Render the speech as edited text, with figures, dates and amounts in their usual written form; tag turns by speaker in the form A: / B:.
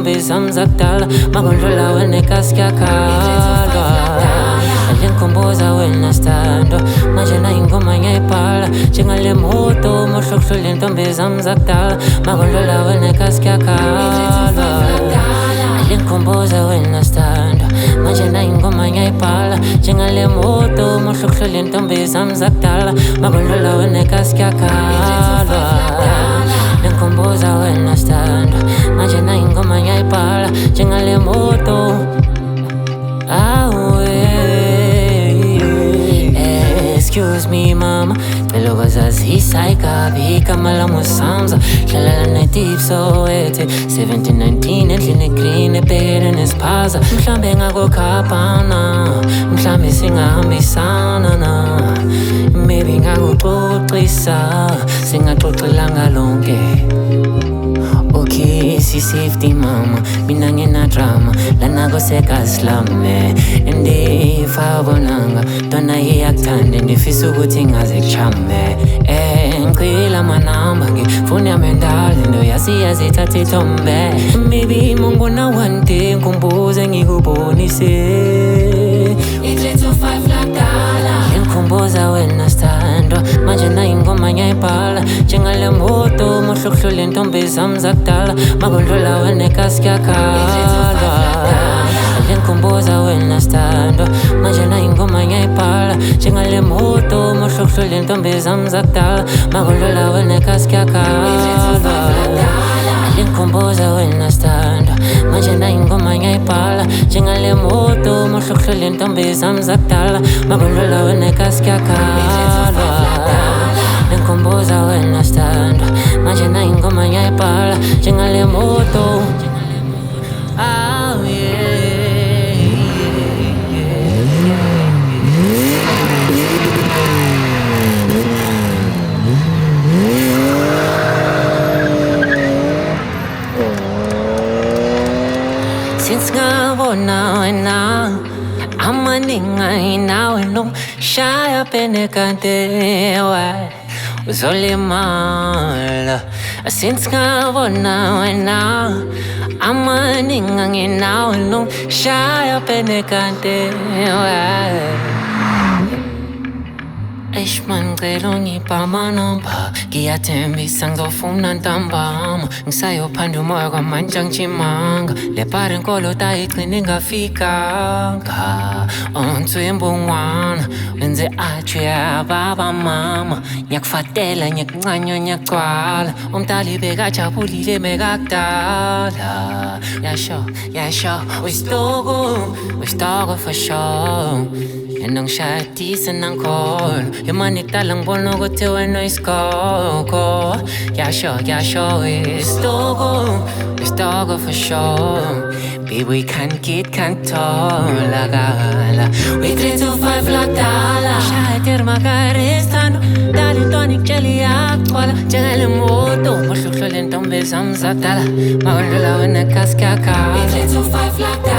A: intombi zami zakudala makondlula wena ikasi kuyakhalwa Alingikhumbuza wena sithandwa manje nayi ingoma ngiyayibhala njengale moto mohlokuhlula intombi zami zakudala makondlula wena ikasi kuyakhalwa Alingikhumbuza wena sithandwa manje nayi ingoma ngiyayibhala njengale moto mohlokuhlula intombi zami zakudala makondlula wena ikasi kuyakhalwa Alingikhumbuza wena sithandwa manje nayi ingoma ngiyayibhala njengale moto Excuse me mama Celo bazazisa ikabi igama lami uSamza Hlala lana deep Soweto 1719 endlini green ebhekene nesiphaza Mhlambe ngakukhaphana Mhlambe singahambisana na Maybe ngakuxoxisa Singaxoxelanga lonke Okay, si-safety mama Mina ngina-drama Lana kosekazilame Ndifabonanga Dona iyakuthanda Ndifisa ukuthi ngaze kuchame Ngicela amanamba Ngifuna yamendala Into yazi thatha ithombe Maybe mongibona one day Ngikhumbuze ngikubonise 8-5 lakudala Ngikhumbuza wena sithandwa Manje nayi ingoma ngiyayibhala njengale moto mohlokuhlula intombi zami zakudala makondlula wena ikasi kuyakhalwa Alingikhumbuza wena sithandwa manje nayi ingoma ngiyayibhala njengale moto mohlokuhlula intombi zami zakudala makondlula wena ikasi kuyakhalwa Alingikhumbuza wena sithandwa manje nayi ingoma ngiyayibhala njengale moto mohlokuhlula intombi zami zakudala makondlula wena ikasi kuyakhalwa Alingikhumbuza wena sithandwa manje nayi ingoma ngiyayibhala njengale moto Since ngabona wena amaningi nawe shaya penekante uzolimala Since ngabona wena amaningi nawe shaya penekante Eish man ngicela ungipha amanamba Ngiyathembisa ngizofuna ntambama Ngisayophanda umoya kwamanje angijimanga Le pari nkolo tayigcina ingafikanga Onswimba ungwana wenze atsho yababa mama Ngiyakufatela ngiyakuncanywa ngiyagcwala Umdali bekajabulile bekakudala Yasho Wisitoko for sure Nangishadisa nangkholo Imani kudala ngibona ukuthi wena isikoko Yasho Wisitoko for sure Baby we can't tolakala We 3-5 lakudala Shaya termakaristano Dali ntoni kutshela iyagcwala Njengale moto mohlokuhlula intombi zami zakudala Makondlula wena ikasi kuyakhalwa We 3-5 lakudala